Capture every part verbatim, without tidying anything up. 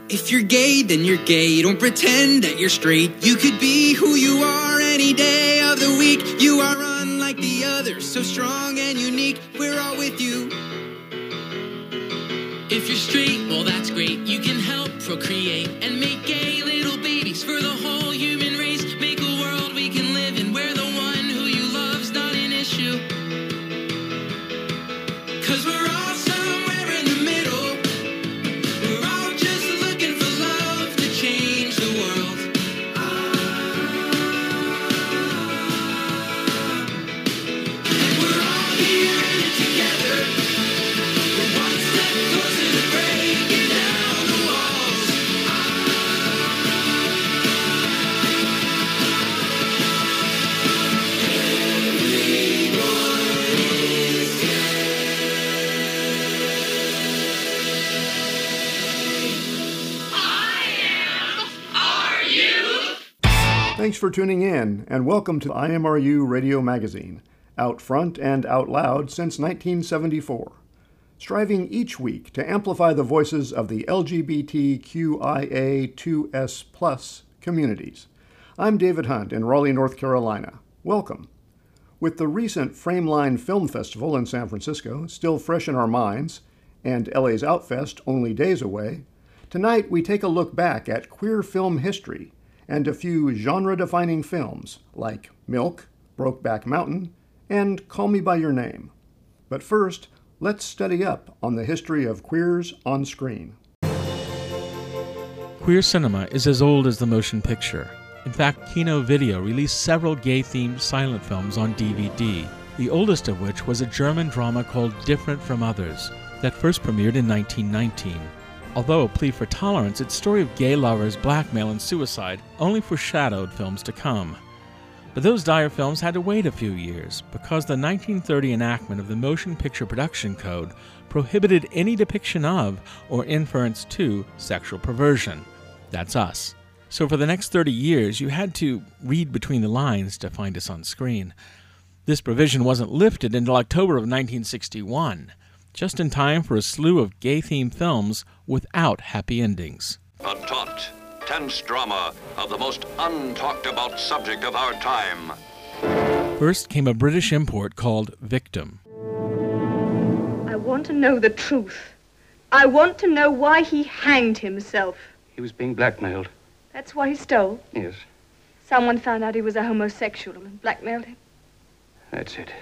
If you're gay, then you're gay. Don't pretend that you're straight. You could be who you are any day of the week. You are unlike the others, so strong and unique. We're all with you. If you're straight, well that's great. You can help procreate and make gay little babies for the whole human race. Make a world we can live in where the one who you love's not an issue. Cause we're all somewhere in the middle. We're all just looking for love to change the world. And we're all here in it together. We're one step closer to breaking down the walls. Thanks for tuning in, and welcome to I M R U Radio Magazine, out front and out loud since nineteen seventy-four, striving each week to amplify the voices of the L G B T Q I A two S plus communities. I'm David Hunt in Raleigh, North Carolina. Welcome. With the recent Frameline Film Festival in San Francisco still fresh in our minds, and L A's Outfest only days away, tonight we take a look back at queer film history and a few genre-defining films like Milk, Brokeback Mountain, and Call Me By Your Name. But first, let's study up on the history of queers on screen. Queer cinema is as old as the motion picture. In fact, Kino Video released several gay-themed silent films on D V D, the oldest of which was a German drama called Different from Others, that first premiered in nineteen nineteen. Although a plea for tolerance, its story of gay lovers, blackmail, and suicide only foreshadowed films to come. But those dire films had to wait a few years because the nineteen thirty enactment of the Motion Picture Production Code prohibited any depiction of or inference to sexual perversion. That's us. So for the next thirty years, you had to read between the lines to find us on screen. This provision wasn't lifted until October of nineteen sixty-one. Just in time for a slew of gay-themed films without happy endings. A taut, tense drama of the most untalked-about subject of our time. First came a British import called Victim. I want to know the truth. I want to know why he hanged himself. He was being blackmailed. That's why he stole? Yes, Someone found out he was a homosexual and blackmailed him. that's it.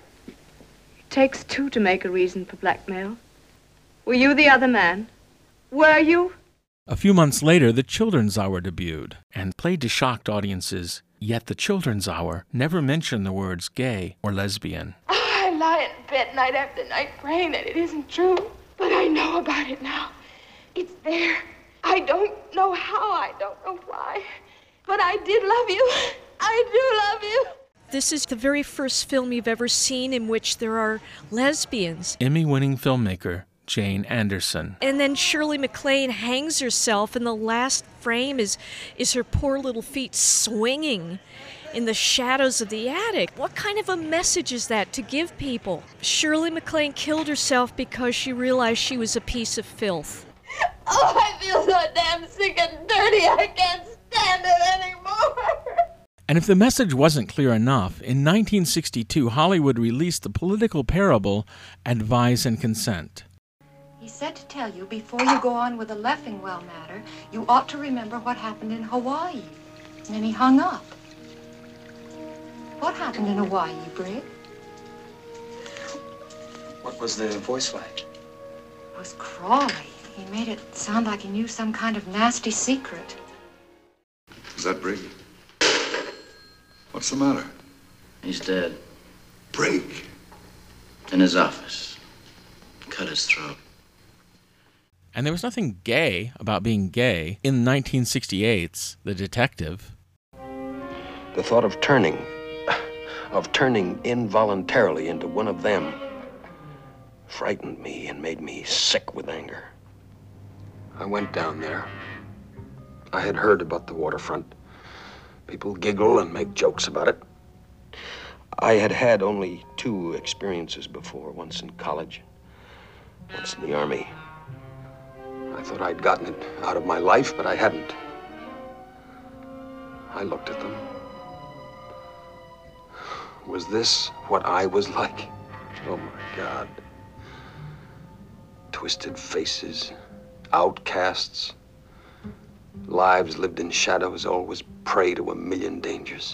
It takes two to make a reason for blackmail. Were you the other man? Were you? A few months later, The Children's Hour debuted and played to shocked audiences. Yet The Children's Hour never mentioned the words gay or lesbian. I lie in bed night after night praying that it isn't true. But I know about it now. It's there. I don't know how, I don't know why. But I did love you. I do love you. This is the very first film you've ever seen in which there are lesbians. Emmy-winning filmmaker Jane Anderson. And then Shirley MacLaine hangs herself, and the last frame is, is her poor little feet swinging in the shadows of the attic. What kind of a message is that to give people? Shirley MacLaine killed herself because she realized she was a piece of filth. Oh, I feel so damn sick and dirty, I can't stand it anymore. And if the message wasn't clear enough, in nineteen sixty-two, Hollywood released the political parable Advise and Consent. He said to tell you, before you go on with the Leffingwell matter, you ought to remember what happened in Hawaii. And then he hung up. What happened in Hawaii, Brig? What was the voice like? It was Crawley. He made it sound like he knew some kind of nasty secret. Is that Brig? What's the matter? He's dead. Brig? In his office. Cut his throat. And there was nothing gay about being gay in nineteen sixty-eight's The Detective. The thought of turning, of turning involuntarily into one of them, frightened me and made me sick with anger. I went down there. I had heard about the waterfront. People giggle and make jokes about it. I had had only two experiences before, once in college, once in the Army. I thought I'd gotten it out of my life, but I hadn't. I looked at them. Was this what I was like? Oh, my God. Twisted faces, outcasts, lives lived in shadows, always prey to a million dangers.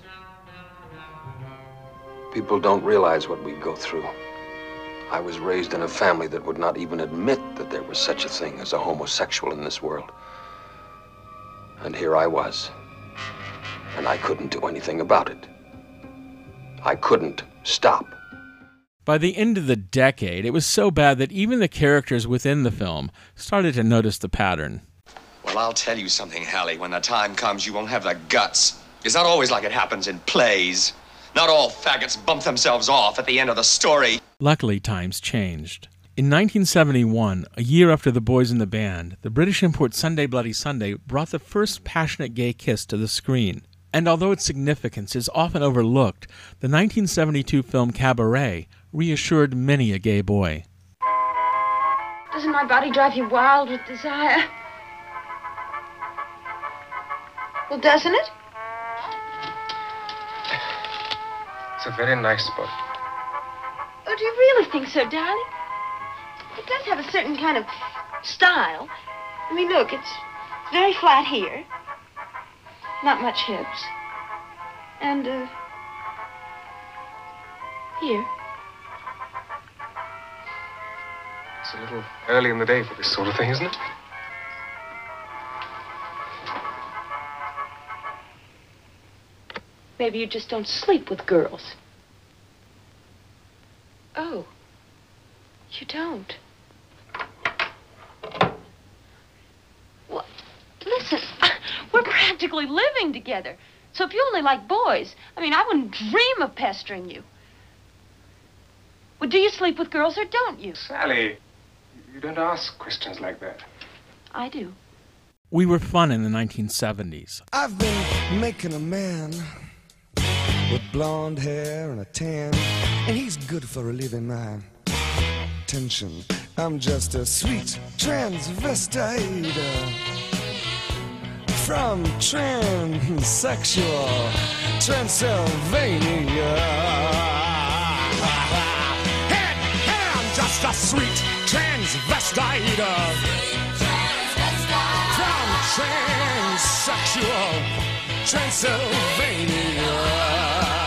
People don't realize what we go through. I was raised in a family that would not even admit that there was such a thing as a homosexual in this world. And here I was, and I couldn't do anything about it. I couldn't stop. By the end of the decade, it was so bad that even the characters within the film started to notice the pattern. Well, I'll tell you something, Hallie. When the time comes, you won't have the guts. It's not always like it happens in plays. Not all faggots bump themselves off at the end of the story. Luckily, times changed. In nineteen seventy-one, a year after The Boys in the Band, the British import Sunday Bloody Sunday brought the first passionate gay kiss to the screen. And although its significance is often overlooked, the nineteen seventy-two film Cabaret reassured many a gay boy. Doesn't my body drive you wild with desire? Well, doesn't it? It's a very nice spot. Oh, do you really think so, darling? It does have a certain kind of style. I mean, look, it's very flat here. Not much hips. And, uh, here. It's a little early in the day for this sort of thing, isn't it? Maybe you just don't sleep with girls. Oh. You don't? Well, listen, we're practically living together. So if you only like boys, I mean, I wouldn't dream of pestering you. Well, do you sleep with girls or don't you? Sally, you don't ask questions like that. I do. We were fun in the nineteen seventies. I've been making a man with blonde hair and a tan, and he's good for relieving my tension. I'm just a sweet transvestite uh, from transsexual Transylvania. And, and I'm just a sweet transvestite uh, from transsexual Transylvania.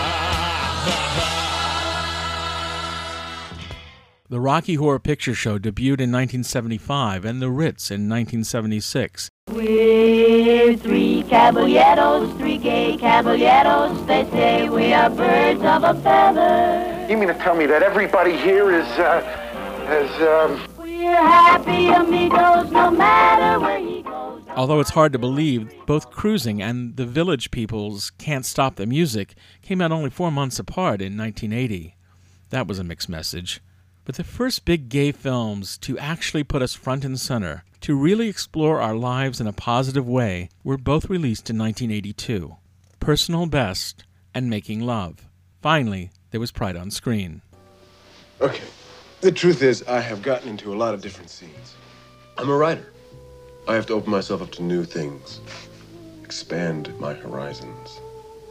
The Rocky Horror Picture Show debuted in nineteen seventy-five and The Ritz in nineteen seventy-six. We're three caballeros, three gay caballeros. They say we are birds of a feather. You mean to tell me that everybody here is, uh, is, um... We're happy amigos no matter where he goes. Although it's hard to believe, both Cruising and The Village People's Can't Stop the Music came out only four months apart in nineteen eighty. That was a mixed message. But the first big gay films to actually put us front and center, to really explore our lives in a positive way, were both released in nineteen eighty-two. Personal Best and Making Love. Finally, there was Pride on Screen. Okay, the truth is I have gotten into a lot of different scenes. I'm a writer. I have to open myself up to new things, expand my horizons.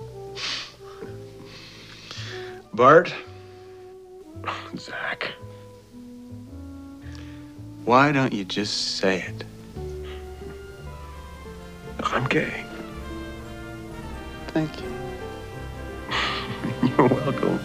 Bart? Zach. Why don't you just say it? I'm gay. Thank you. You're welcome.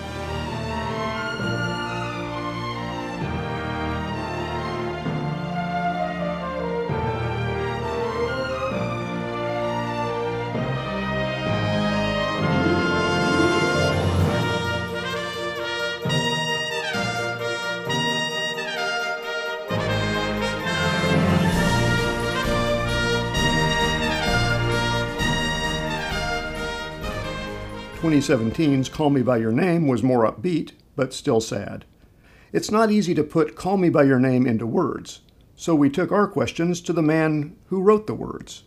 twenty seventeen's Call Me By Your Name was more upbeat, but still sad. It's not easy to put Call Me By Your Name into words, so we took our questions to the man who wrote the words.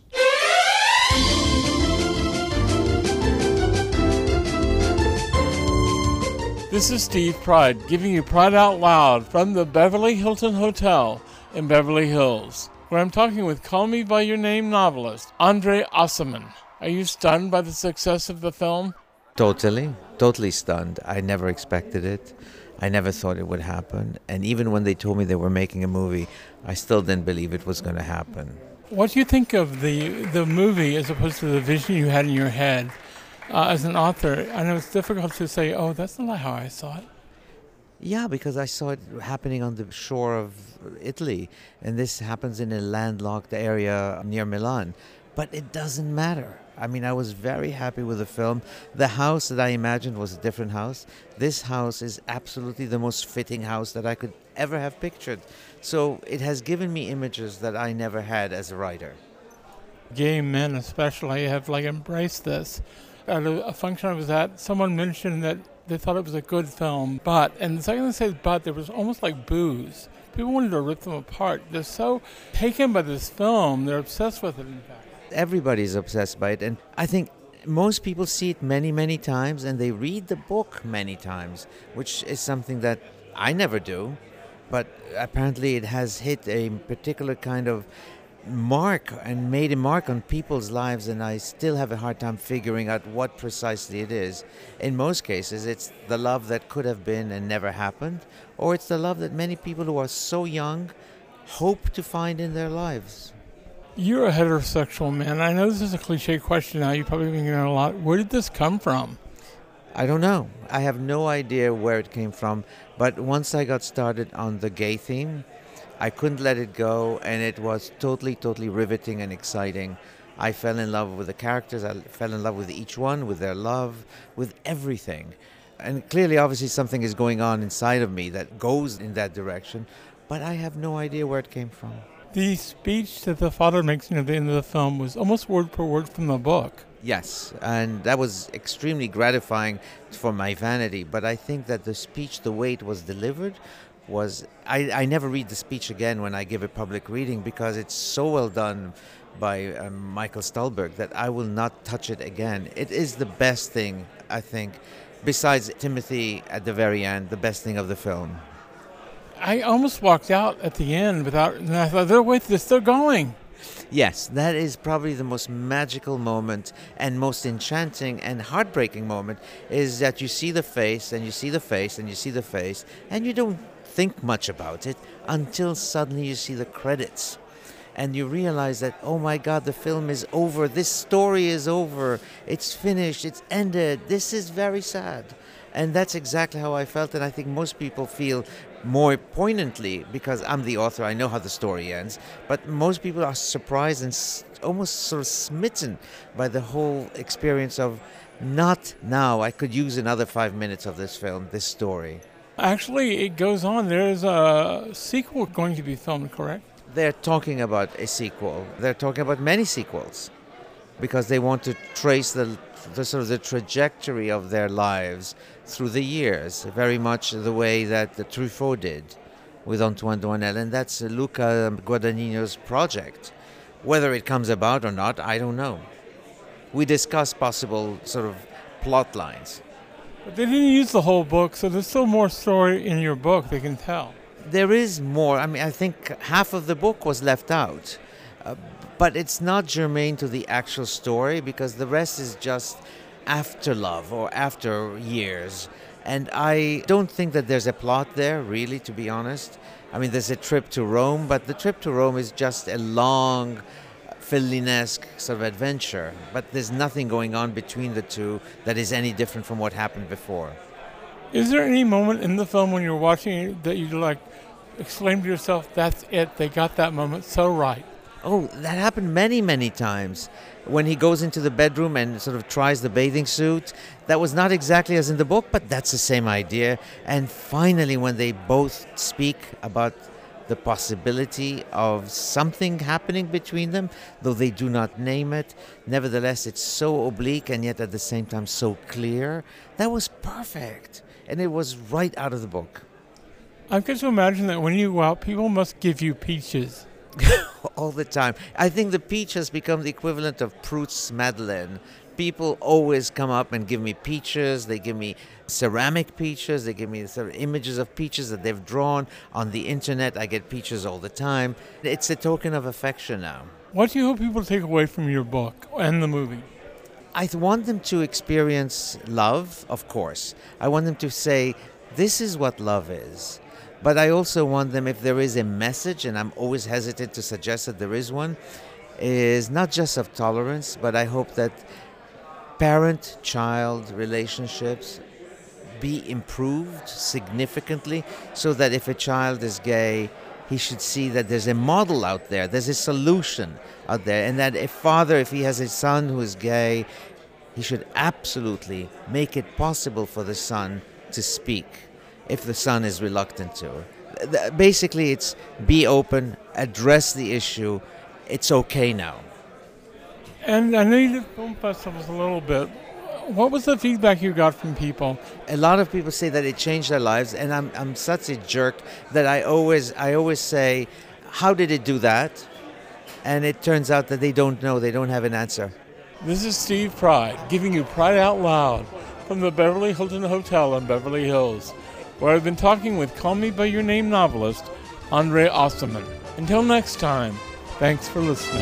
This is Steve Pride giving you Pride Out Loud from the Beverly Hilton Hotel in Beverly Hills. where I'm talking with Call Me By Your Name novelist Andre Osserman. Are you stunned by the success of the film? Totally, totally stunned. I never expected it. I never thought it would happen. And even when they told me they were making a movie, I still didn't believe it was going to happen. What do you think of the the movie as opposed to the vision you had in your head uh, as an author? I know it's difficult to say, oh, that's not how I saw it. Yeah, because I saw it happening on the shore of Italy, and this happens in a landlocked area near Milan. But it doesn't matter. I mean, I was very happy with the film. The house that I imagined was a different house. This house is absolutely the most fitting house that I could ever have pictured. So it has given me images that I never had as a writer. Gay men especially have like embraced this. At a, a function I was at, someone mentioned that they thought it was a good film, but, and the second they say but, there was almost like booze. People wanted to rip them apart. They're so taken by this film, they're obsessed with it, in fact. Everybody's obsessed by it, and I think most people see it many, many times, and they read the book many times, which is something that I never do, but apparently it has hit a particular kind of mark and made a mark on people's lives, and I still have a hard time figuring out what precisely it is. In most cases, it's the love that could have been and never happened, or it's the love that many people who are so young hope to find in their lives. You're a heterosexual man. I know this is a cliche question now. You've probably been hearing a lot. Where did this come from? I don't know. I have no idea where it came from. But once I got started on the gay theme, I couldn't let it go, and it was totally, totally riveting and exciting. I fell in love with the characters. I fell in love with each one, with their love, with everything. And clearly, obviously, something is going on inside of me that goes in that direction, but I have no idea where it came from. The speech that the father makes near the end of the film was almost word for word from the book. Yes, and that was extremely gratifying for my vanity, but I think that the speech, the way it was delivered, was... I, I never read the speech again when I give a public reading because it's so well done by um, Michael Stuhlbarg that I will not touch it again. It is the best thing, I think, besides Timothy at the very end, the best thing of the film. I almost walked out at the end without, and I thought, they're, wait, they're still going. Yes, that is probably the most magical moment and most enchanting and heartbreaking moment is that you see the face and you see the face and you see the face and you don't think much about it until suddenly you see the credits. And you realize that, oh my God, the film is over. This story is over. It's finished. It's ended. This is very sad. And that's exactly how I felt, and I think most people feel more poignantly, because I'm the author, I know how the story ends, but most people are surprised and s- almost sort of smitten by the whole experience of, not now, I could use another five minutes of this film, this story. Actually, it goes on. There's a sequel going to be filmed, correct? They're talking about a sequel. They're talking about many sequels, because they want to trace the the sort of the trajectory of their lives through the years, very much the way that the Truffaut did with Antoine Doinel, and that's Luca Guadagnino's project. Whether it comes about or not, I don't know. We discuss possible sort of plot lines. But they didn't use the whole book, so there's still more story in your book they can tell. There is more. I mean, I think half of the book was left out. Uh, but it's not germane to the actual story because the rest is just after love or after years. And I don't think that there's a plot there, really, to be honest. I mean, there's a trip to Rome, but the trip to Rome is just a long, Fellini-esque sort of adventure. But there's nothing going on between the two that is any different from what happened before. Is there any moment in the film when you're watching it that you like exclaim to yourself, that's it, they got that moment so right? Oh, that happened many, many times. When he goes into the bedroom and sort of tries the bathing suit, that was not exactly as in the book, but that's the same idea. And finally, when they both speak about the possibility of something happening between them, though they do not name it, nevertheless, it's so oblique and yet at the same time so clear. That was perfect. And it was right out of the book. I've got to imagine that when you go out, people must give you peaches. All the time. I think the peach has become the equivalent of Proust's Madeleine people always come up and give me peaches. They give me ceramic peaches. They give me sort of images of peaches that they've drawn on the internet. I get peaches all the time. It's a token of affection now. What do you hope people take away from your book and the movie? I want them to experience love, of course. I want them to say, this is what love is. But I also want them, if there is a message, and I'm always hesitant to suggest that there is one, is not just of tolerance, but I hope that parent-child relationships be improved significantly so that if a child is gay, he should see that there's a model out there, there's a solution out there, and that a father, if he has a son who is gay, he should absolutely make it possible for the son to speak if the son is reluctant to. Basically, it's be open, address the issue. It's okay now. And I know you did film festivals a little bit. What was the feedback you got from people? A lot of people say that it changed their lives, and I'm I'm such a jerk that I always I always say, how did it do that? And it turns out that they don't know. They don't have an answer. This is Steve Pride giving you Pride Out Loud from the Beverly Hilton Hotel in Beverly Hills, where I've been talking with Call Me By Your Name novelist Andre Osterman. Until next time, thanks for listening.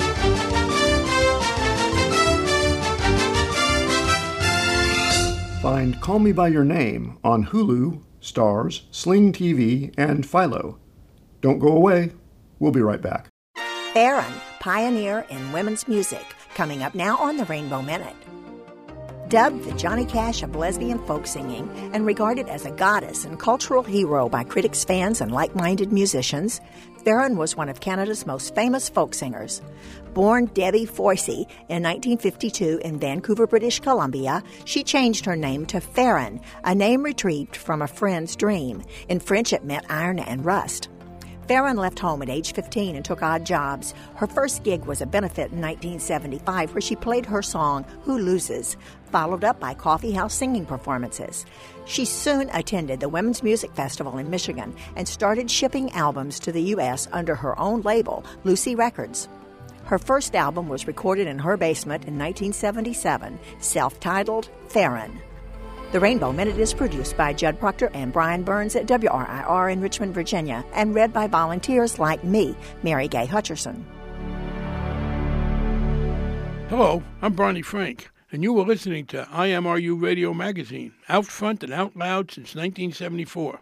Find Call Me By Your Name on Hulu, Stars, Sling T V, and Philo. Don't go away. We'll be right back. Farron, pioneer in women's music, coming up now on the Rainbow Minute. Dubbed the Johnny Cash of lesbian folk singing and regarded as a goddess and cultural hero by critics, fans, and like-minded musicians, Farron was one of Canada's most famous folk singers. Born Debbie Foisey in nineteen fifty-two in Vancouver, British Columbia, she changed her name to Farron, a name retrieved from a friend's dream. In French, it meant iron and rust. Farron left home at age fifteen and took odd jobs. Her first gig was a benefit in nineteen seventy-five where she played her song, Who Loses?, followed up by coffee house singing performances. She soon attended the Women's Music Festival in Michigan and started shipping albums to the U S under her own label, Lucy Records. Her first album was recorded in her basement in nineteen seventy-seven, self-titled Farron. The Rainbow Minute is produced by Judd Proctor and Brian Burns at W R I R in Richmond, Virginia, and read by volunteers like me, Mary Gay Hutcherson. Hello, I'm Barney Frank, and you were listening to I M R U Radio Magazine, out front and out loud since nineteen seventy-four.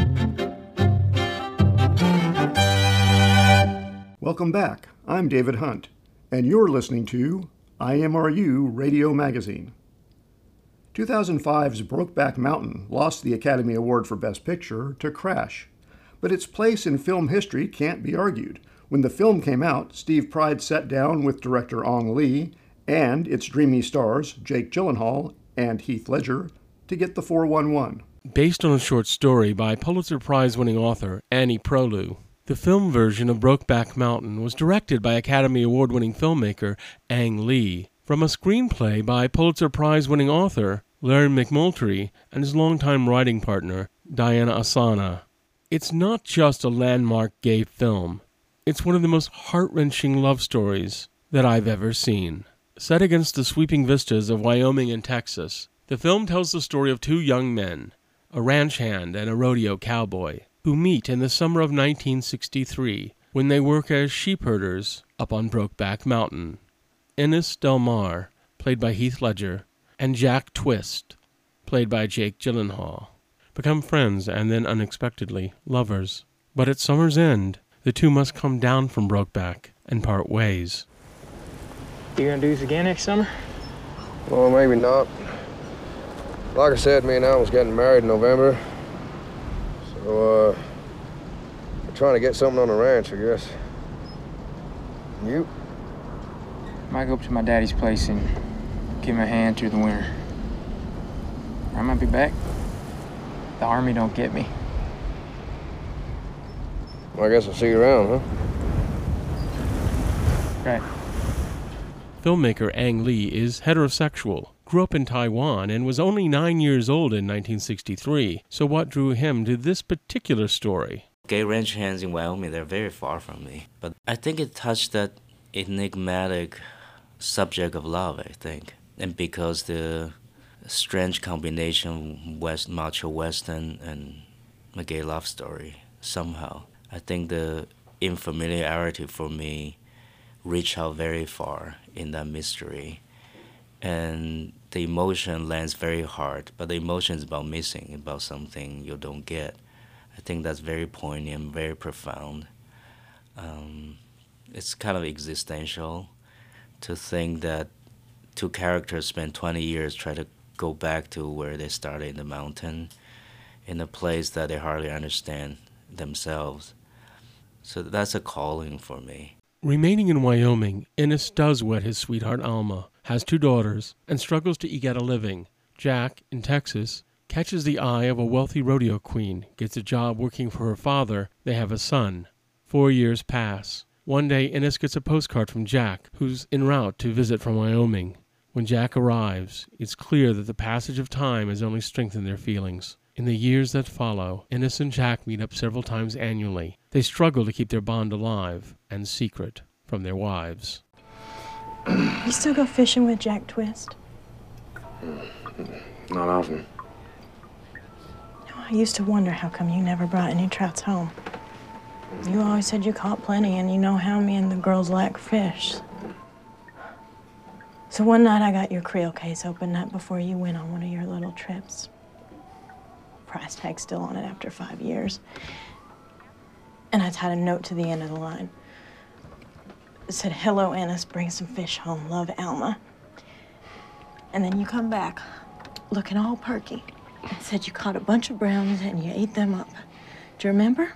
Welcome back. I'm David Hunt, and you're listening to I M R U Radio Magazine. two thousand five's Brokeback Mountain lost the Academy Award for Best Picture to Crash, but its place in film history can't be argued. When the film came out, Steve Pride sat down with director Ong Lee and its dreamy stars, Jake Gyllenhaal and Heath Ledger, to get the four one one. Based on a short story by Pulitzer Prize-winning author Annie Proulx, the film version of Brokeback Mountain was directed by Academy Award-winning filmmaker Ang Lee from a screenplay by Pulitzer Prize-winning author Larry McMurtry and his longtime writing partner Diana Ossana. It's not just a landmark gay film. It's one of the most heart-wrenching love stories that I've ever seen. Set against the sweeping vistas of Wyoming and Texas, the film tells the story of two young men, a ranch hand and a rodeo cowboy, who meet in the summer of nineteen sixty-three when they work as sheep herders up on Brokeback Mountain. Innes Del Mar, played by Heath Ledger, and Jack Twist, played by Jake Gyllenhaal, become friends and then unexpectedly lovers. But at summer's end, the two must come down from Brokeback and part ways. You gonna do this again next summer? Well, maybe not. Like I said, me and Al was getting married in November. So, uh, we're trying to get something on the ranch, I guess. You? Might go up to my daddy's place and give him a hand through the winter. I might be back. The Army don't get me. Well, I guess I'll see you around, huh? Right. Filmmaker Ang Lee is heterosexual, grew up in Taiwan, and was only nine years old in nineteen sixty-three. So what drew him to this particular story? Gay ranch hands in Wyoming, they're very far from me. But I think it touched that enigmatic subject of love, I think. and because the strange combination of West, macho Western and a gay love story, somehow, I think the unfamiliarity for me reached out very far in that mystery. And the emotion lands very hard, but the emotion is about missing, about something you don't get. I think that's very poignant, very profound. Um, it's kind of existential to think that two characters spend twenty years trying to go back to where they started in the mountain, in a place that they hardly understand themselves. So that's a calling for me. Remaining in Wyoming, Ennis does wed his sweetheart Alma, has two daughters, and struggles to eke out a living. Jack, in Texas, catches the eye of a wealthy rodeo queen, gets a job working for her father. They have a son. Four years pass. One day, Ennis gets a postcard from Jack, who's en route to visit from Wyoming. When Jack arrives, it's clear that the passage of time has only strengthened their feelings. In the years that follow, Ennis and Jack meet up several times annually. They struggle to keep their bond alive and secret from their wives. You still go fishing with Jack Twist? Not often. I used to wonder how come you never brought any trouts home. You always said you caught plenty, and you know how me and the girls like fish. So one night I got your creel case opened up before you went on one of your little trips. Price tag still on it after five years. And I tied a note to the end of the line. It said, "Hello, Ennis, bring some fish home, love, Alma." And then you come back looking all perky and said you caught a bunch of browns and you ate them up. Do you remember?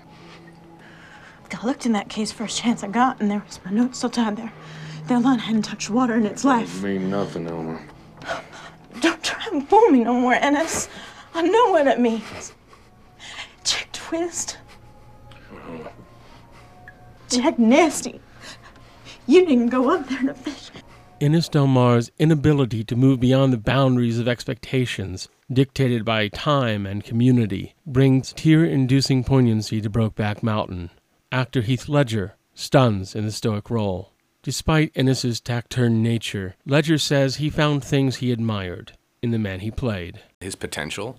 I looked in that case first chance I got, and there was my note still tied there. That line hadn't touched water in its life. Doesn't mean nothing, Elmer. Don't try and fool me no more, Ennis. I know what it means. Jack Twist. Oh. Jack Nasty. You didn't go up there to fish. Ennis Del Mar's inability to move beyond the boundaries of expectations, dictated by time and community, brings tear-inducing poignancy to Brokeback Mountain. Actor Heath Ledger stuns in the stoic role. Despite Ennis's taciturn nature, Ledger says he found things he admired in the man he played. His potential,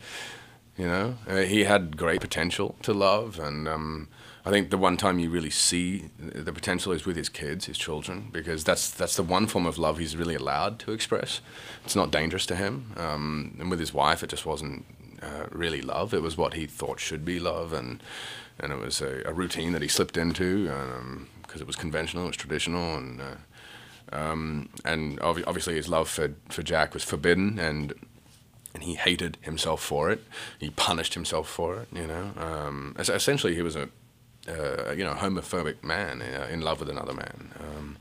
you know, uh, he had great potential to love, and um, I think the one time you really see the potential is with his kids, his children, because that's that's the one form of love he's really allowed to express. It's not dangerous to him, um, and with his wife, it just wasn't uh, really love. It was what he thought should be love, and and it was a, a routine that he slipped into because um, it was conventional, it was traditional, and uh, um, and ob- obviously his love for for Jack was forbidden, and. And he hated himself for it. He punished himself for it. You know, um, essentially he was a, uh, you know, homophobic man uh, in love with another man. Um,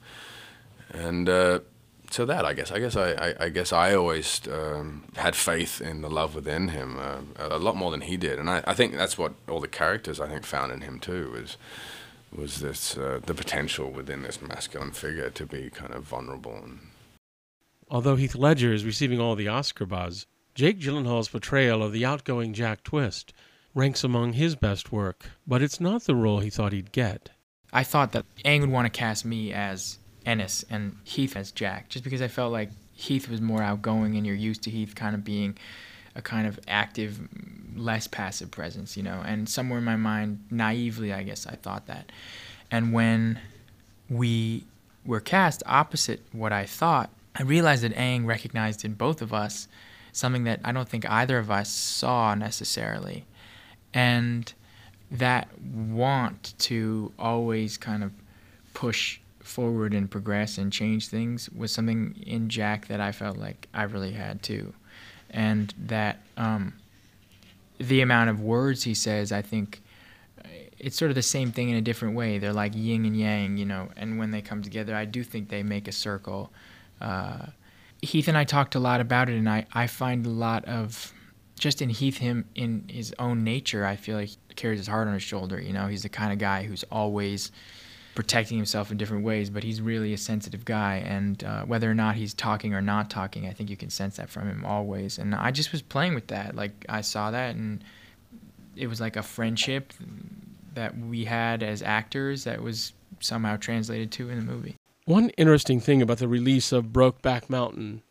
and uh, so that, I guess, I guess, I, I, I guess I always um, had faith in the love within him uh, a lot more than he did. And I, I think that's what all the characters I think found in him too was was this uh, the potential within this masculine figure to be kind of vulnerable. And although Heath Ledger is receiving all the Oscar buzz, Jake Gyllenhaal's portrayal of the outgoing Jack Twist ranks among his best work, but it's not the role he thought he'd get. I thought that Aang would want to cast me as Ennis and Heath as Jack, just because I felt like Heath was more outgoing, and you're used to Heath kind of being a kind of active, less passive presence, you know, and somewhere in my mind, naively, I guess, I thought that. And when we were cast opposite what I thought, I realized that Aang recognized in both of us something that I don't think either of us saw necessarily. And that want to always kind of push forward and progress and change things was something in Jack that I felt like I really had too. And that um, the amount of words he says, I think it's sort of the same thing in a different way. They're like yin and yang, you know, and when they come together, I do think they make a circle. Uh, Heath and I talked a lot about it, and I, I find a lot of, just in Heath, him in his own nature, I feel like he carries his heart on his shoulder, you know. He's the kind of guy who's always protecting himself in different ways, but he's really a sensitive guy, and uh, whether or not he's talking or not talking, I think you can sense that from him always. And I just was playing with that. Like, I saw that, and it was like a friendship that we had as actors that was somehow translated to in the movie. One interesting thing about the release of Brokeback Mountain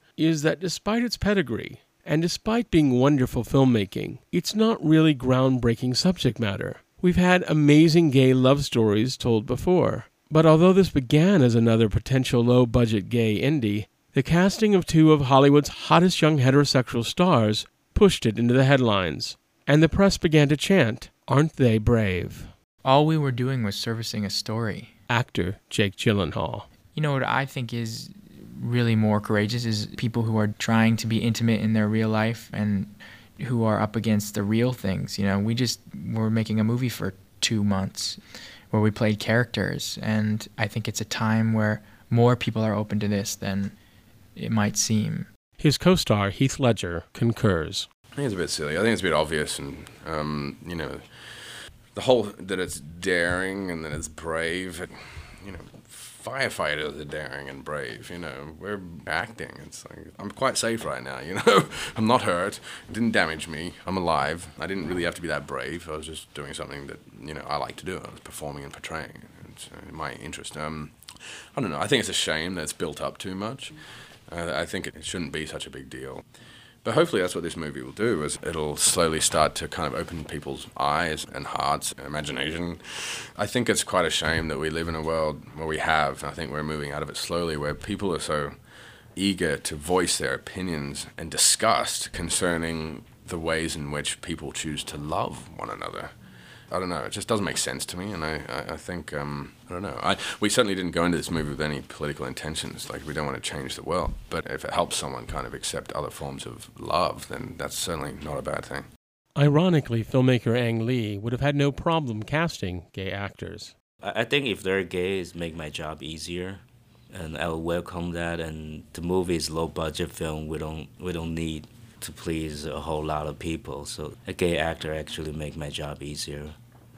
is that despite its pedigree, and despite being wonderful filmmaking, it's not really groundbreaking subject matter. We've had amazing gay love stories told before. But although this began as another potential low-budget gay indie, the casting of two of Hollywood's hottest young heterosexual stars pushed it into the headlines, and the press began to chant, "Aren't they brave?" All we were doing was servicing a story. Actor Jake Gyllenhaal. You know what I think is really more courageous is people who are trying to be intimate in their real life and who are up against the real things. You know, we just were making a movie for two months where we played characters, and I think it's a time where more people are open to this than it might seem. His co-star Heath Ledger concurs. I think it's a bit silly. I think it's a bit obvious, and um, you know, the whole that it's daring and that it's brave. It, you know, firefighters are daring and brave. You know, we're acting. It's like I'm quite safe right now. You know, I'm not hurt. It didn't damage me. I'm alive. I didn't really have to be that brave. I was just doing something that you know I like to do. I was performing and portraying. It's uh, my interest. Um, I don't know. I think it's a shame that it's built up too much. Uh, I think it shouldn't be such a big deal. But hopefully that's what this movie will do, is it'll slowly start to kind of open people's eyes and hearts and imagination. I think it's quite a shame that we live in a world where we have, and I think we're moving out of it slowly, where people are so eager to voice their opinions and disgust concerning the ways in which people choose to love one another. I don't know, it just doesn't make sense to me, and I, I, I think, um, I don't know. I, we certainly didn't go into this movie with any political intentions, like we don't want to change the world, but if it helps someone kind of accept other forms of love, then that's certainly not a bad thing. Ironically, filmmaker Ang Lee would have had no problem casting gay actors. I think if they're gay, it make my job easier, and I will welcome that, and the movie is low-budget film, we don't, we don't need to please a whole lot of people, so a gay actor actually make my job easier.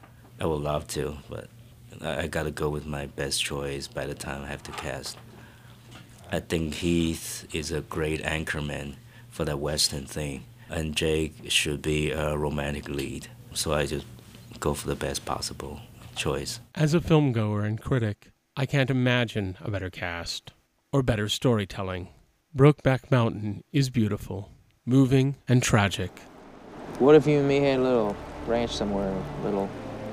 I would love to, but I, I gotta go with my best choice by the time I have to cast. I think Heath is a great anchorman for that Western thing, and Jake should be a romantic lead, so I just go for the best possible choice. As a filmgoer and critic, I can't imagine a better cast or better storytelling. Brokeback Mountain is beautiful, moving and tragic. What if you and me had a little ranch somewhere, a little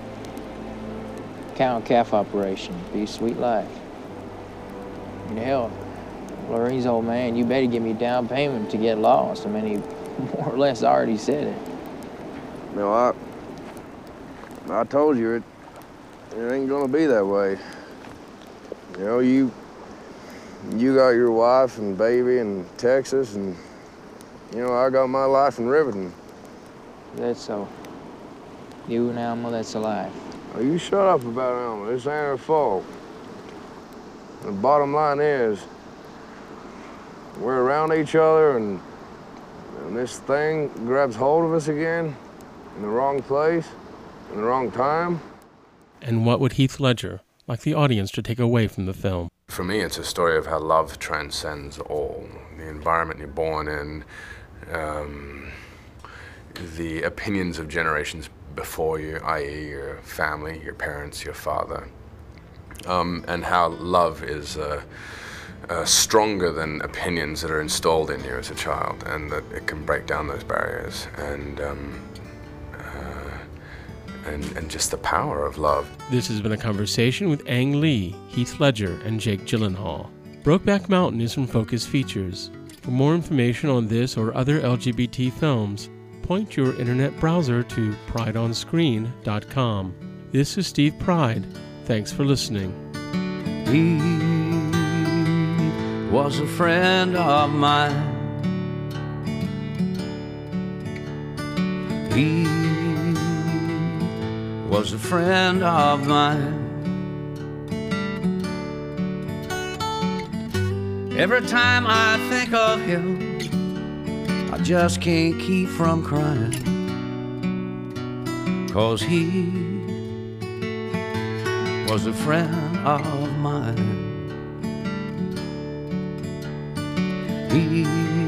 cow and calf operation? Be a sweet life. I mean, hell, Lorraine's old man, you better give me down payment to get lost. I mean, he more or less already said it. No, I, I told you it, it ain't gonna be that way. You know, you, you got your wife and baby in Texas, and you know, I got my life in Riverton. That's so. You and Alma, that's a life. Oh, you shut up about Alma. This ain't her fault. The bottom line is, we're around each other, and, and this thing grabs hold of us again in the wrong place, in the wrong time. And what would Heath Ledger like the audience to take away from the film? For me, it's a story of how love transcends all. The environment you're born in, um, the opinions of generations before you, that is your family, your parents, your father, um, and how love is uh, uh, stronger than opinions that are installed in you as a child, and that it can break down those barriers, and, um, uh, and, and just the power of love. This has been a conversation with Ang Lee, Heath Ledger, and Jake Gyllenhaal. Brokeback Mountain is from Focus Features. For more information on this or other L G B T films, point your internet browser to pride on screen dot com. This is Steve Pride. Thanks for listening. He was a friend of mine. He was a friend of mine. Every time I think of him, I just can't keep from crying, 'cause he was a friend of mine. He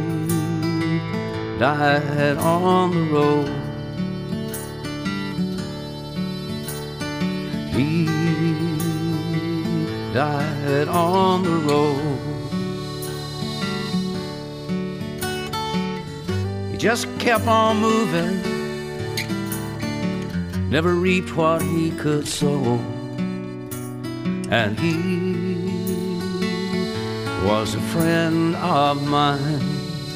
died on the road. He died on the road. just kept on moving, never reaped what he could sow. And he was a friend of mine.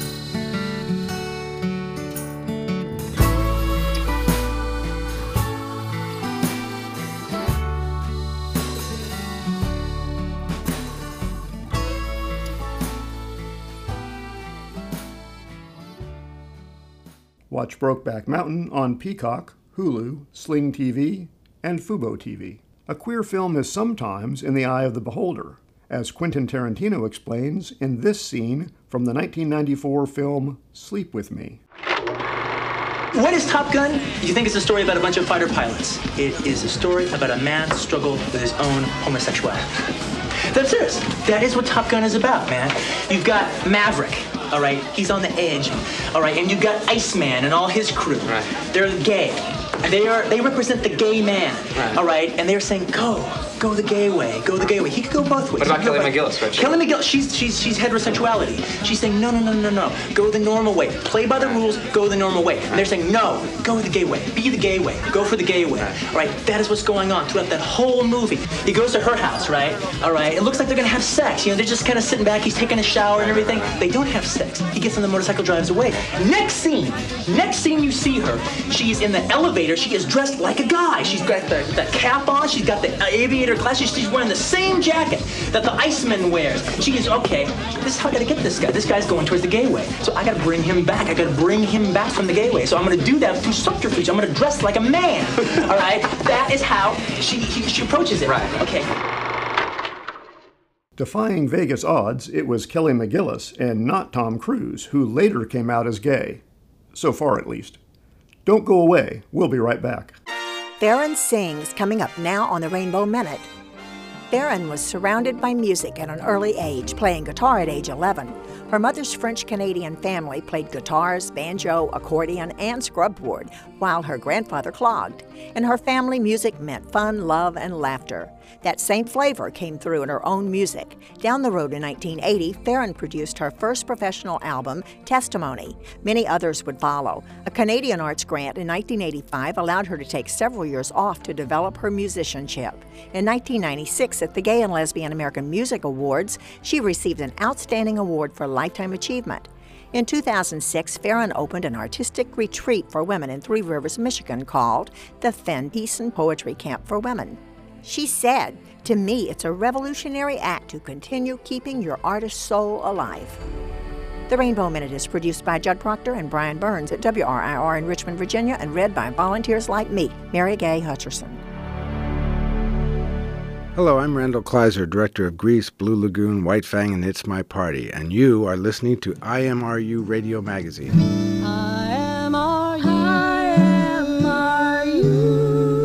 Watch Brokeback Mountain on Peacock, Hulu, Sling T V, and Fubo T V. A queer film is sometimes in the eye of the beholder, as Quentin Tarantino explains in this scene from the nineteen ninety-four film Sleep With Me. What is Top Gun? You think it's a story about a bunch of fighter pilots. It is a story about a man's struggle with his own homosexuality. That's serious. That is what Top Gun is about, man. You've got Maverick, all right? He's on the edge, all right? And you've got Iceman and all his crew. Right. They're gay. They are. They represent the gay man, right. All right? And they're saying, go, go the gay way, go the gay way. He could go both ways. What about Kelly by, McGillis, right? Kelly McGillis, she's, she's, she's heterosexuality. She's saying, no, no, no, no, no, go the normal way. Play by the rules, go the normal way. And they're saying, no, go the gay way. Be the gay way. Go for the gay way, all right? That is what's going on throughout that whole movie. He goes to her house, right? All right? It looks like they're going to have sex. You know, they're just kind of sitting back. He's taking a shower and everything. They don't have sex. He gets on the motorcycle, drives away. Next scene, next scene you see her, she's in the elevator. She is dressed like a guy. She's got the, the cap on. She's got the aviator glasses. She's wearing the same jacket that the Iceman wears. She is, okay, this is how I got to get this guy. This guy's going towards the gay way. So I got to bring him back. I got to bring him back from the gay way. So I'm going to do that through subterfuge. I'm going to dress like a man. All right? That is how she, he, she approaches it. Right. Okay. Defying Vegas odds, it was Kelly McGillis and not Tom Cruise who later came out as gay. So far, at least. Don't go away. We'll be right back. Theron Sings coming up now on the Rainbow Minute. Theron was surrounded by music at an early age, playing guitar at age eleven. Her mother's French-Canadian family played guitars, banjo, accordion, and scrubboard, while her grandfather clogged. In her family, music meant fun, love, and laughter. That same flavor came through in her own music. Down the road in nineteen eighty, Theron produced her first professional album, Testimony. Many others would follow. A Canadian Arts grant in nineteen eighty-five allowed her to take several years off to develop her musicianship. In nineteen ninety-six, at the Gay and Lesbian American Music Awards, she received an Outstanding Award for Lifetime Achievement. In two thousand six, Theron opened an artistic retreat for women in Three Rivers, Michigan called the Fen Peace and Poetry Camp for Women. She said, "To me, it's a revolutionary act to continue keeping your artist's soul alive." The Rainbow Minute is produced by Judd Proctor and Brian Burns at W R I R in Richmond, Virginia, and read by volunteers like me, Mary Gay Hutcherson. Hello, I'm Randall Kleiser, director of Grease, Blue Lagoon, White Fang, and It's My Party, and you are listening to I M R U Radio Magazine. I M R U. I M R U.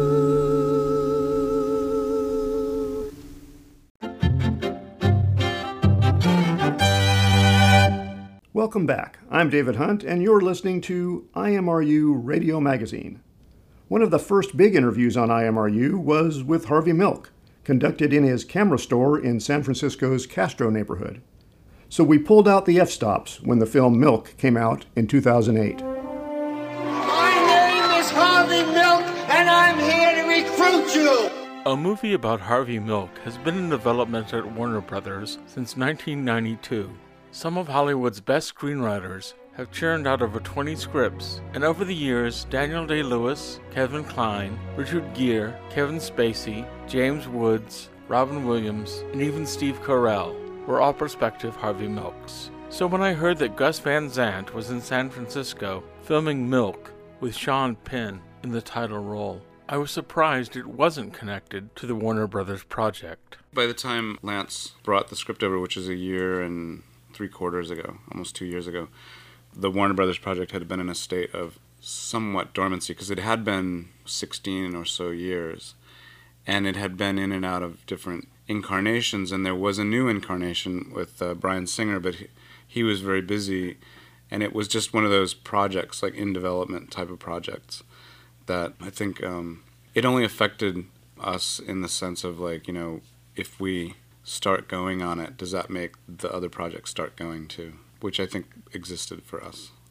Welcome back. I'm David Hunt, and you're listening to I M R U Radio Magazine. One of the first big interviews on I M R U was with Harvey Milk, conducted in his camera store in San Francisco's Castro neighborhood. So we pulled out the f-stops when the film Milk came out in two thousand eight. My name is Harvey Milk, and I'm here to recruit you! A movie about Harvey Milk has been in development at Warner Brothers since nineteen ninety-two. Some of Hollywood's best screenwriters have churned out over twenty scripts, and over the years, Daniel Day-Lewis, Kevin Kline, Richard Gere, Kevin Spacey, James Woods, Robin Williams, and even Steve Carell were all prospective Harvey Milks. So when I heard that Gus Van Sant was in San Francisco filming Milk with Sean Penn in the title role, I was surprised it wasn't connected to the Warner Brothers project. By the time Lance brought the script over, which is a year and three quarters ago, almost two years ago, the Warner Brothers project had been in a state of somewhat dormancy because it had been sixteen or so years, and it had been in and out of different incarnations, and there was a new incarnation with uh, Bryan Singer, but he, he was very busy, and it was just one of those projects, like in development type of projects, that I think um, it only affected us in the sense of, like, you know, if we start going on it, does that make the other projects start going too? Which I think existed for us.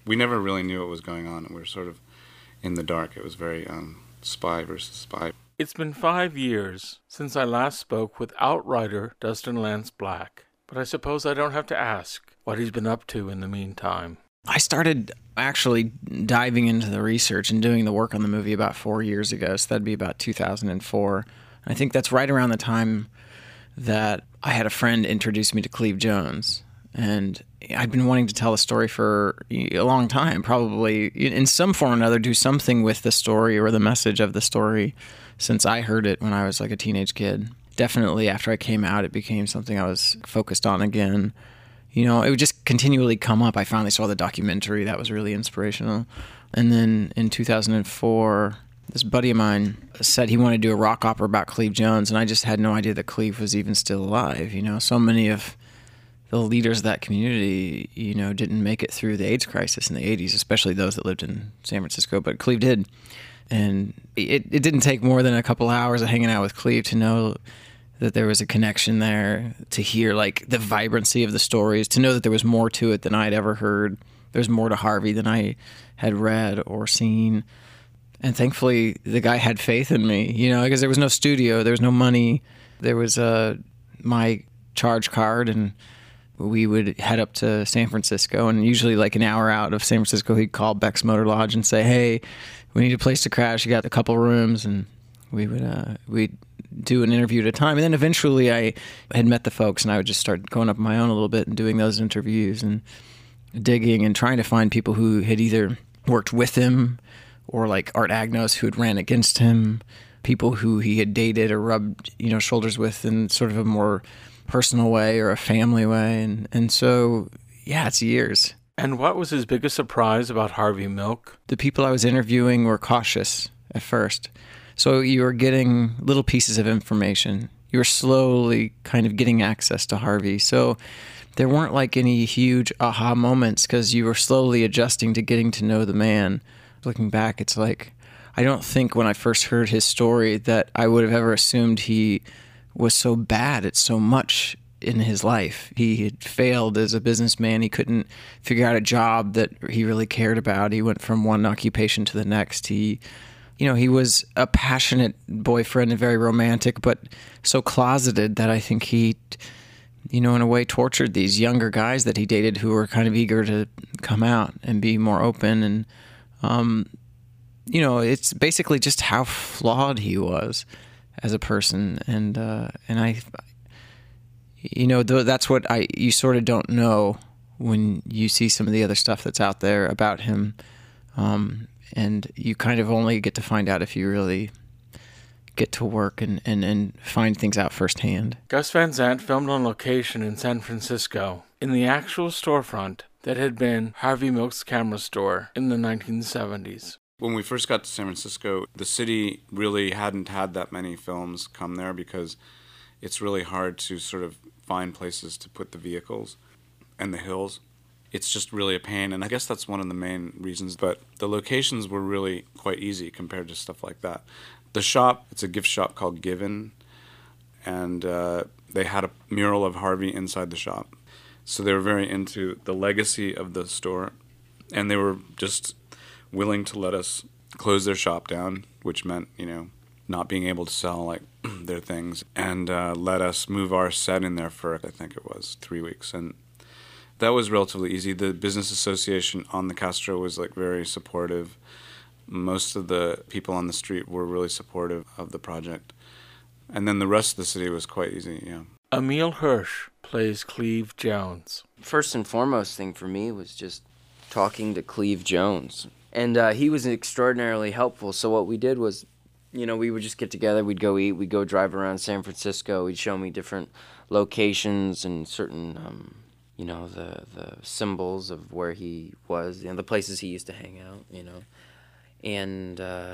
we never really knew what was going on. We were sort of in the dark. It was very um, spy versus spy. It's been five years since I last spoke with outrider Dustin Lance Black, but I suppose I don't have to ask what he's been up to in the meantime. I started actually diving into the research and doing the work on the movie about four years ago, so that'd be about two thousand four. I think that's right around the time that I had a friend introduce me to Cleve Jones, and I'd been wanting to tell a story for a long time, probably in some form or another, do something with the story or the message of the story since I heard it when I was like a teenage kid. Definitely after I came out, it became something I was focused on again. You know, it would just continually come up. I finally saw the documentary. That was really inspirational. And then in two thousand four, this buddy of mine said he wanted to do a rock opera about Cleve Jones, and I just had no idea that Cleve was even still alive. You know, so many of the leaders of that community, you know, didn't make it through the AIDS crisis in the eighties, especially those that lived in San Francisco, but Cleve did. And it, it didn't take more than a couple hours of hanging out with Cleve to know that there was a connection there, to hear like the vibrancy of the stories, to know that there was more to it than I'd ever heard. There's more to Harvey than I had read or seen. And thankfully, the guy had faith in me, you know, because there was no studio, there was no money. There was uh, my charge card, and we would head up to San Francisco, and usually like an hour out of San Francisco, he'd call Beck's Motor Lodge and say, hey, we need a place to crash. You got a couple rooms, and we would uh, we'd do an interview at a time. And then eventually I had met the folks, and I would just start going up on my own a little bit and doing those interviews and digging and trying to find people who had either worked with him or like Art Agnos, who had ran against him, people who he had dated or rubbed, you know, shoulders with in sort of a more personal way or a family way. And, and so, yeah, it's years. And what was his biggest surprise about Harvey Milk? The people I was interviewing were cautious at first. So you were getting little pieces of information. You were slowly kind of getting access to Harvey. So there weren't like any huge aha moments because you were slowly adjusting to getting to know the man. Looking back, it's like, I don't think when I first heard his story that I would have ever assumed he was so bad at so much in his life. He had failed as a businessman. He couldn't figure out a job that he really cared about. He went from one occupation to the next. He, you know, he was a passionate boyfriend and very romantic, but so closeted that I think he, you know, in a way tortured these younger guys that he dated who were kind of eager to come out and be more open. And, um, you know, it's basically just how flawed he was as a person. And, uh, and I, you know, that's what I, you sort of don't know when you see some of the other stuff that's out there about him. Um, and you kind of only get to find out if you really get to work and, and, and find things out firsthand. Gus Van Sant filmed on location in San Francisco in the actual storefront that had been Harvey Milk's camera store in the nineteen seventies. When we first got to San Francisco, the city really hadn't had that many films come there because it's really hard to sort of find places to put the vehicles and the hills. It's just really a pain, and I guess that's one of the main reasons. But the locations were really quite easy compared to stuff like that. The shop, it's a gift shop called Given, and uh, they had a mural of Harvey inside the shop. So they were very into the legacy of the store, and they were just willing to let us close their shop down, which meant, you know, not being able to sell like their things, and uh, let us move our set in there for, I think it was, three weeks. And that was relatively easy. The business association on the Castro was like very supportive. Most of the people on the street were really supportive of the project. And then the rest of the city was quite easy, yeah. Emile Hirsch plays Cleve Jones. First and foremost thing for me was just talking to Cleve Jones. And uh, he was extraordinarily helpful. So what we did was, you know, we would just get together, we'd go eat, we'd go drive around San Francisco, he'd show me different locations and certain, um, you know, the, the symbols of where he was, you know, the places he used to hang out, you know. And uh,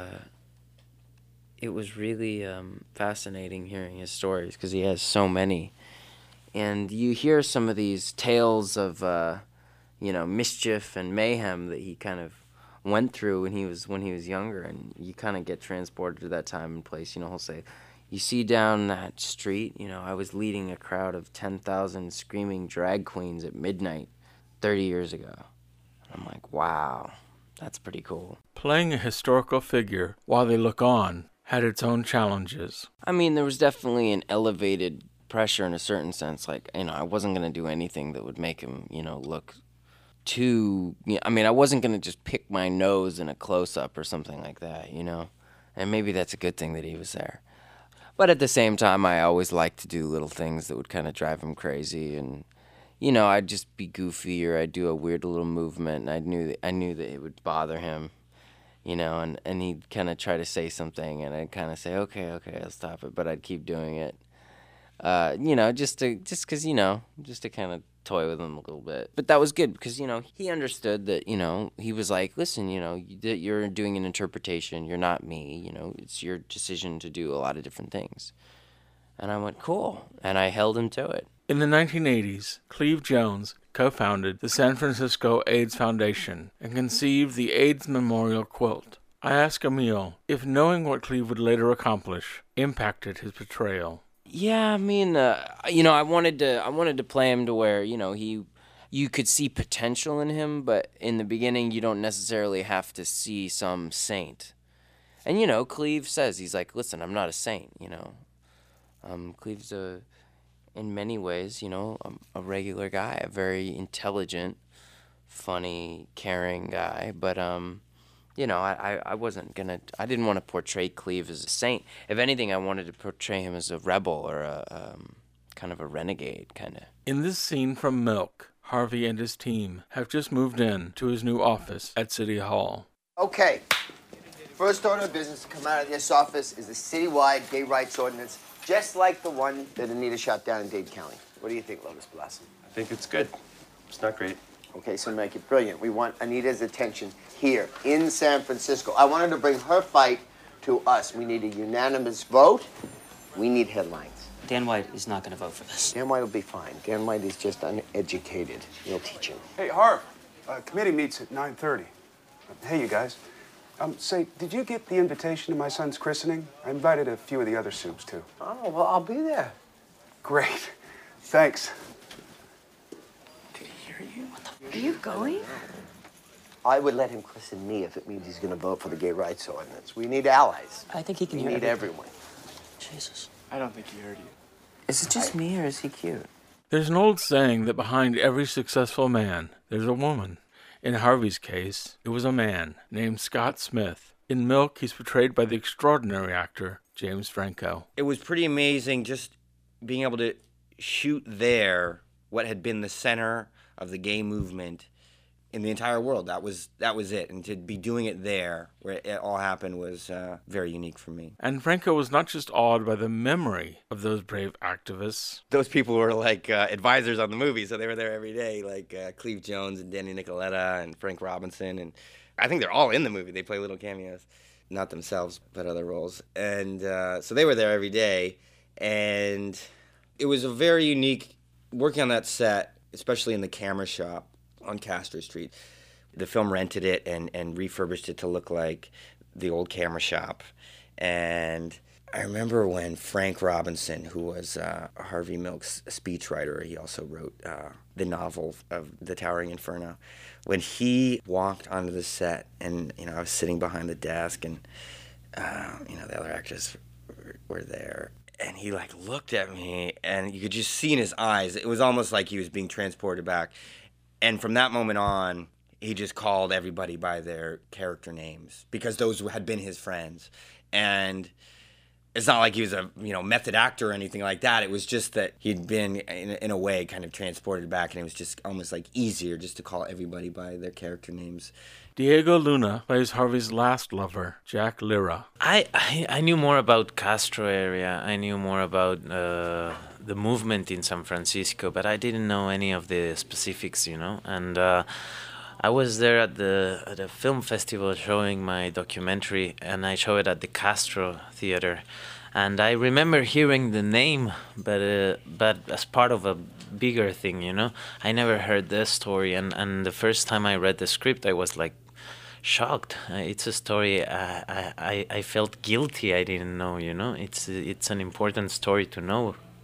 it was really um, fascinating hearing his stories because he has so many. And you hear some of these tales of, uh, you know, mischief and mayhem that he kind of went through when he was when he was younger, and you kind of get transported to that time and place. You know, he'll say, you see down that street, you know, I was leading a crowd of ten thousand screaming drag queens at midnight thirty years ago. I'm like, wow, that's pretty cool. Playing a historical figure while they look on had its own challenges. I mean, there was definitely an elevated pressure in a certain sense. Like, you know, I wasn't going to do anything that would make him, you know, look too... You know, I mean, I wasn't going to just pick my nose in a close-up or something like that, you know? And maybe that's a good thing that he was there. But at the same time, I always liked to do little things that would kind of drive him crazy. And, you know, I'd just be goofy or I'd do a weird little movement, and I knew that, I knew that it would bother him. You know, and, and he'd kind of try to say something, and I'd kind of say, okay, okay, I'll stop it, but I'd keep doing it. Uh, you know, just to, just because, you know, just to kind of toy with him a little bit. But that was good because, you know, he understood that, you know, he was like, listen, you know, you're doing an interpretation, you're not me, you know, it's your decision to do a lot of different things. And I went, cool, and I held him to it. In the nineteen eighties, Cleve Jones co-founded the San Francisco AIDS Foundation and conceived the AIDS Memorial Quilt. I asked Emil if knowing what Cleve would later accomplish impacted his portrayal. Yeah, I mean, uh, you know, I wanted to, I wanted to play him to where, you know, he, you could see potential in him, but in the beginning, you don't necessarily have to see some saint. And you know, Cleve says, he's like, listen, I'm not a saint. You know, um, Cleve's a, in many ways, you know, a, a regular guy, a very intelligent, funny, caring guy, but um. You know, I, I wasn't gonna, I didn't want to portray Cleve as a saint. If anything, I wanted to portray him as a rebel or a um, kind of a renegade, kind of. In this scene from Milk, Harvey and his team have just moved in to his new office at City Hall. Okay, first order of business to come out of this office is the citywide gay rights ordinance, just like the one that Anita shot down in Dade County. What do you think, Lotus Blossom? I think it's good. It's not great. Okay, so make it brilliant. We want Anita's attention here in San Francisco. I wanted to bring her fight to us. We need a unanimous vote. We need headlines. Dan White is not going to vote for this. Dan White will be fine. Dan White is just uneducated. You'll teach him. Hey, Harv, uh, committee meets at nine thirty. Hey, you guys. Um, say, did you get the invitation to my son's christening? I invited a few of the other soups, too. Oh, well, I'll be there. Great. Thanks. Are you going? I would let him christen me if it means he's going to vote for the gay rights ordinance. We need allies. I think he can we hear need everything. everyone. Jesus. I don't think he heard you. Is it just me, or is he cute? There's an old saying that behind every successful man, there's a woman. In Harvey's case, it was a man named Scott Smith. In Milk, he's portrayed by the extraordinary actor James Franco. It was pretty amazing just being able to shoot there what had been the center of the gay movement in the entire world. That was that was it. And to be doing it there, where it all happened, was uh, very unique for me. And Franco was not just awed by the memory of those brave activists. Those people were like uh, advisors on the movie, so they were there every day, like uh, Cleve Jones and Danny Nicoletta and Frank Robinson. And I think they're all in the movie. They play little cameos. Not themselves, but other roles. And uh, so they were there every day. And it was a very unique, working on that set, especially in the camera shop on Castro Street. The film rented it and, and refurbished it to look like the old camera shop. And I remember when Frank Robinson, who was uh, Harvey Milk's speechwriter, he also wrote uh, the novel of The Towering Inferno, when he walked onto the set and, you know, I was sitting behind the desk and, uh, you know, the other actors were, were there. And he, like, looked at me, and you could just see in his eyes, it was almost like he was being transported back. And from that moment on, he just called everybody by their character names, because those had been his friends. And it's not like he was a, you know, method actor or anything like that. It was just that he'd been, in, in a way, kind of transported back, and it was just almost, like, easier just to call everybody by their character names. Diego Luna plays Harvey's last lover, Jack Lira. I, I, I knew more about Castro area. I knew more about uh, the movement in San Francisco, but I didn't know any of the specifics, you know. And uh, I was there at the at a film festival showing my documentary, and I showed it at the Castro Theater. And I remember hearing the name, but uh, but as part of a bigger thing, you know. I never heard this story, and, and the first time I read the script, I was like, shocked. Uh, it's a story I, I I felt guilty. I didn't know. You know, it's it's an important story to know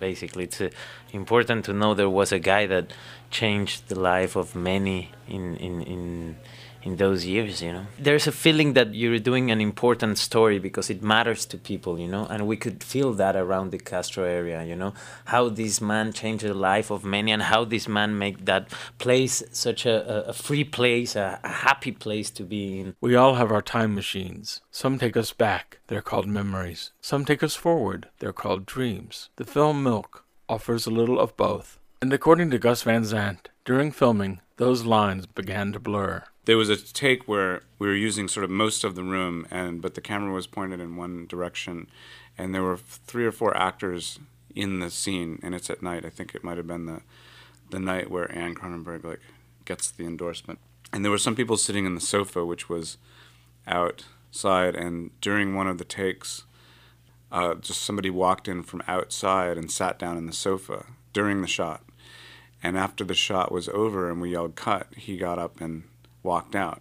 basically. It's uh, important to know there was a guy that changed the life of many in, in, in, in those years, you know. There's a feeling that you're doing an important story because it matters to people, you know, and we could feel that around the Castro area, you know, how this man changed the life of many and how this man made that place such a, a free place, a, a happy place to be in. We all have our time machines. Some take us back. They're called memories. Some take us forward. They're called dreams. The film Milk offers a little of both. And according to Gus Van Sant, during filming, those lines began to blur. There was a take where we were using sort of most of the room, and but the camera was pointed in one direction, and there were three or four actors in the scene, and it's at night. I think it might have been the the night where Anne Cronenberg like gets the endorsement. And there were some people sitting in the sofa, which was outside, and during one of the takes, uh, just somebody walked in from outside and sat down in the sofa during the shot. And after the shot was over and we yelled cut, he got up and walked out.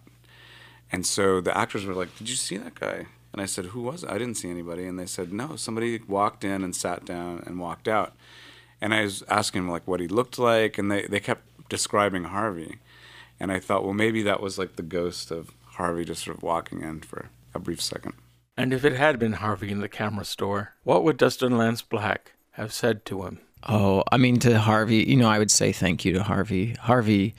And so the actors were like, did you see that guy? And I said, who was it? I didn't see anybody. And they said, no, somebody walked in and sat down and walked out. And I was asking him like what he looked like, and they, they kept describing Harvey. And I thought, well, maybe that was like the ghost of Harvey just sort of walking in for a brief second. And if it had been Harvey in the camera store, what would Dustin Lance Black have said to him? Oh, I mean, to Harvey, you know, I would say thank you to Harvey. Harvey,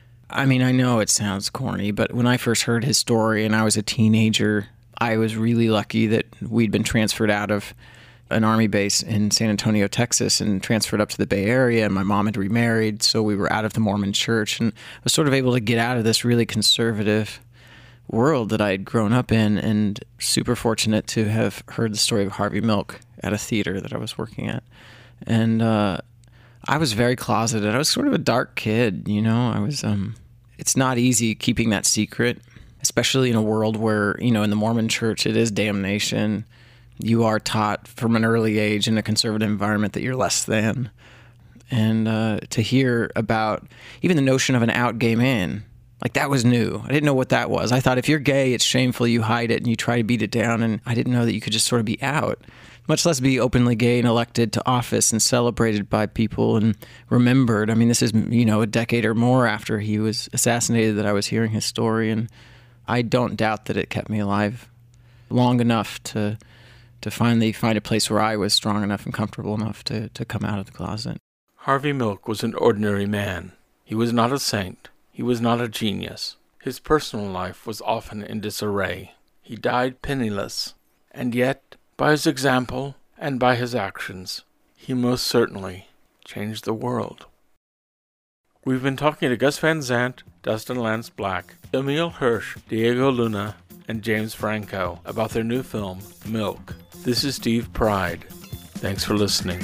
I mean, I know it sounds corny, but when I first heard his story and I was a teenager, I was really lucky that we'd been transferred out of an Army base in San Antonio, Texas, and transferred up to the Bay Area, and my mom had remarried, so we were out of the Mormon church, and I was sort of able to get out of this really conservative world that I'd grown up in, and super fortunate to have heard the story of Harvey Milk at a theater that I was working at. And uh, I was very closeted. I was sort of a dark kid, you know. I was. Um, it's not easy keeping that secret, especially in a world where, you know, in the Mormon church, it is damnation. You are taught from an early age in a conservative environment that you're less than. And uh, to hear about even the notion of an out gay man, like that was new. I didn't know what that was. I thought if you're gay, it's shameful, you hide it and you try to beat it down. And I didn't know that you could just sort of be out, much less be openly gay and elected to office and celebrated by people and remembered. I mean, this is, you know, a decade or more after he was assassinated that I was hearing his story, and I don't doubt that it kept me alive long enough to to finally find a place where I was strong enough and comfortable enough to, to come out of the closet. Harvey Milk was an ordinary man. He was not a saint. He was not a genius. His personal life was often in disarray. He died penniless, and yet, by his example and by his actions, he most certainly changed the world. We've been talking to Gus Van Sant, Dustin Lance Black, Emile Hirsch, Diego Luna, and James Franco about their new film, Milk. This is Steve Pride. Thanks for listening.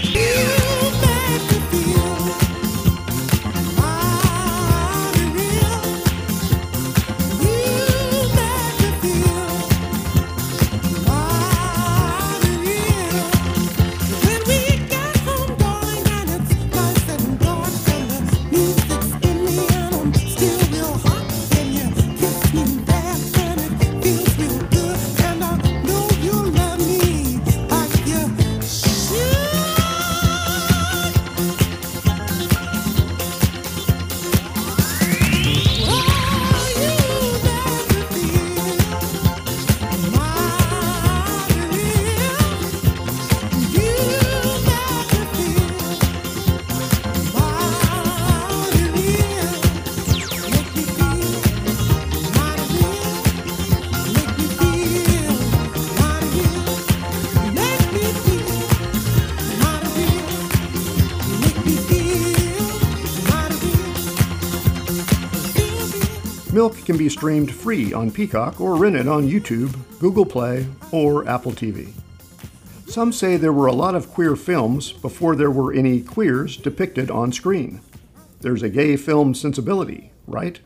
Milk can be streamed free on Peacock or rented on YouTube, Google Play, or Apple T V. Some say there were a lot of queer films before there were any queers depicted on screen. There's a gay film sensibility, right?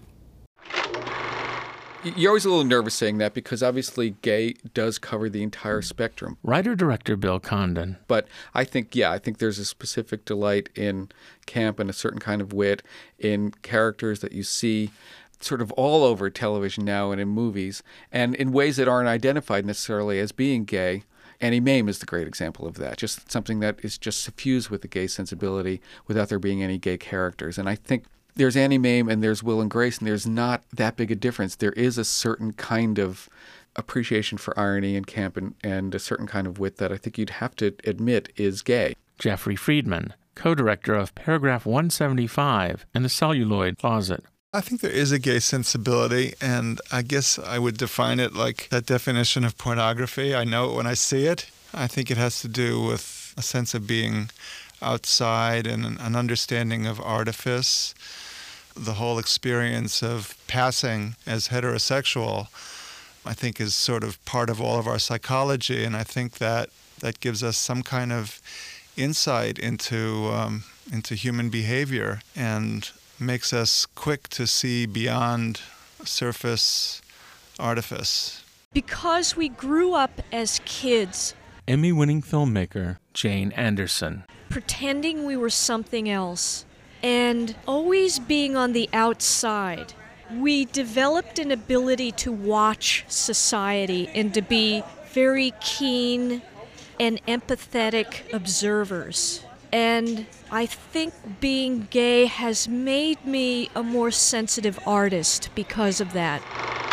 You're always a little nervous saying that because obviously gay does cover the entire spectrum. Writer-director Bill Condon. But I think, yeah, I think there's a specific delight in camp and a certain kind of wit in characters that you see sort of all over television now and in movies, and in ways that aren't identified necessarily as being gay. Annie Mame is the great example of that, just something that is just suffused with the gay sensibility without there being any gay characters. And I think there's Annie Mame and there's Will and Grace, and there's not that big a difference. There is a certain kind of appreciation for irony and camp and, and a certain kind of wit that I think you'd have to admit is gay. Jeffrey Friedman, co-director of Paragraph one seventy-five and The Celluloid Closet. I think there is a gay sensibility, and I guess I would define it like that definition of pornography. I know it when I see it. I think it has to do with a sense of being outside and an understanding of artifice. The whole experience of passing as heterosexual, I think, is sort of part of all of our psychology, and I think that that gives us some kind of insight into um, into human behavior and makes us quick to see beyond surface artifice. Because we grew up as kids Emmy-winning filmmaker Jane Anderson. pretending we were something else and always being on the outside, we developed an ability to watch society and to be very keen and empathetic observers. And I think being gay has made me a more sensitive artist because of that.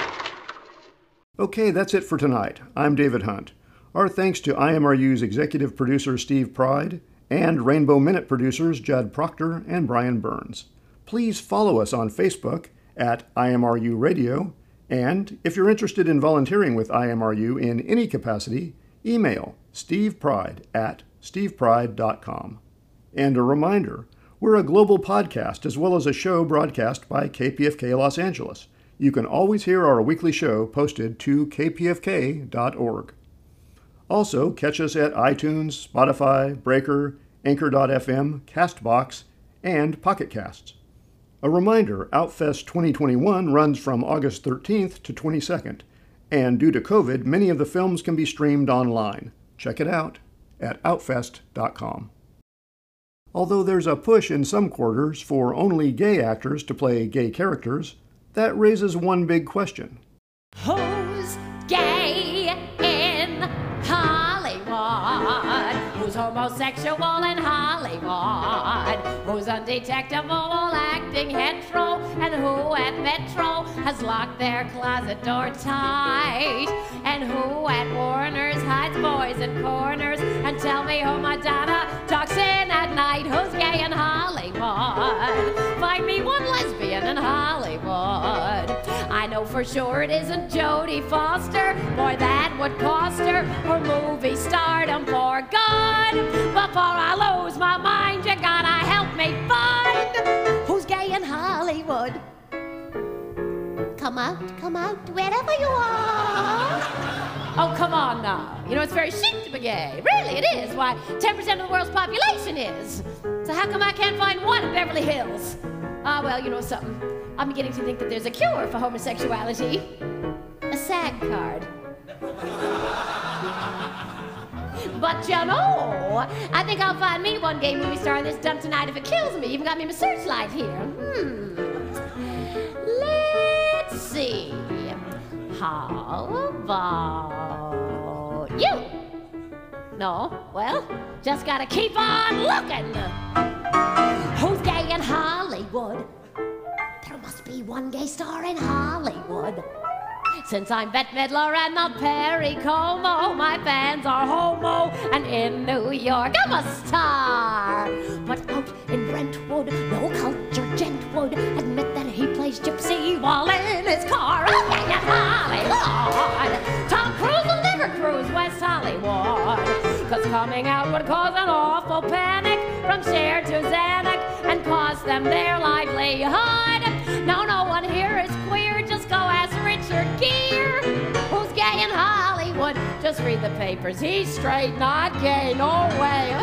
Okay, that's it for tonight. I'm David Hunt. Our thanks to I M R U's executive producer Steve Pride and Rainbow Minute producers Judd Proctor and Brian Burns. Please follow us on Facebook at I M R U Radio, and if you're interested in volunteering with I M R U in any capacity, email stevepride at stevepride dot com. And a reminder, we're a global podcast as well as a show broadcast by K P F K Los Angeles. You can always hear our weekly show posted to k p f k dot org. Also, catch us at iTunes, Spotify, Breaker, Anchor dot f m, CastBox, and Pocket Casts. A reminder, Outfest twenty twenty-one runs from August thirteenth to twenty-second, and due to COVID, many of the films can be streamed online. Check it out at outfest dot com. Although there's a push in some quarters for only gay actors to play gay characters, that raises one big question. Who's gay in Hollywood? Who's homosexual in Hollywood? Who's undetectable acting hetero? And who at Metro has locked their closet door tight? And who at Warner's hides boys in corners? And tell me who Madonna talks in at night. Who's gay in Hollywood? Find me one lesbian in Hollywood. I know for sure it isn't Jodie Foster. Boy, that would cost her her movie stardom for good. Before I lose my mind, you gotta help me find who's gay in Hollywood. Come out, come out, wherever you are. Oh, come on now. You know, it's very chic to be gay. Really, it is. Why, ten percent of the world's population is. So how come I can't find one in Beverly Hills? Ah, well, you know something. I'm beginning to think that there's a cure for homosexuality. A SAG card. But you know, I think I'll find me one gay movie star in this dump tonight if it kills me. Even got me my searchlight here. Hmm. Let's see. How about you? No? Well, just gotta keep on looking. Who's gay in Hollywood? There must be one gay star in Hollywood. Since I'm Bette Midler and not Perry Como, my fans are homo, and in New York I'm a star. But out in Brentwood, no culture gent would admit that he plays gypsy while in his car. Okay, in Hollywood, Tom Cruise will never cruise West Hollywood, 'cause coming out would cause an awful panic from Cher to Zanuck and cost them their livelihood. No, no one here is queer, just go ask Richard Gere. Who's gay in Hollywood? Just read the papers, he's straight, not gay, no way.